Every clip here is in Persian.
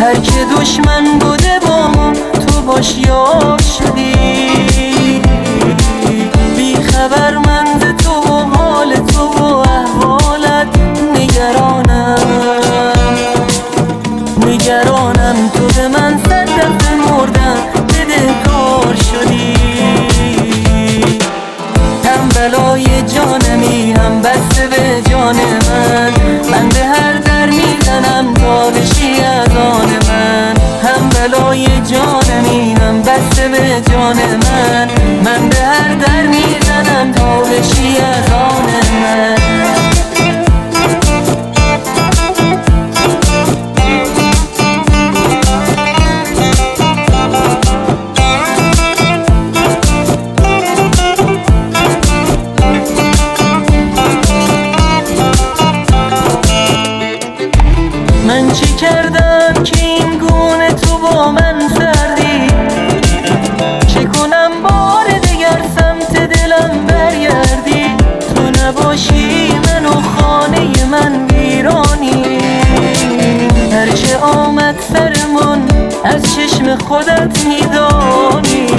هر که دشمن بوده با ما تو باش یار شدی. بی خبر من ز تو و حال تو و احوالت نگرانم تو به من 100 دفعه مردم بدهکار شدی. هم بلای جانمی هم بسته به جان من به هر در میزنم تا بشی از آن من. هم بلای جانمی هم بسته به جان من به هر در میزنم تا بشی از آن من. من چی کردم که این گونه تو با من سردی؟ چه کنم بار دگر سمت دلم برگردی؟ تو نباشی من و خانه من ویرانی. هرچه آمد سرمون از چشم خودت میدانی.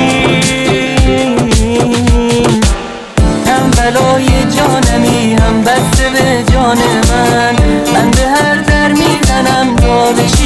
هم بلای جانمی هم بسته به جان من به هر در میزنم تا بشی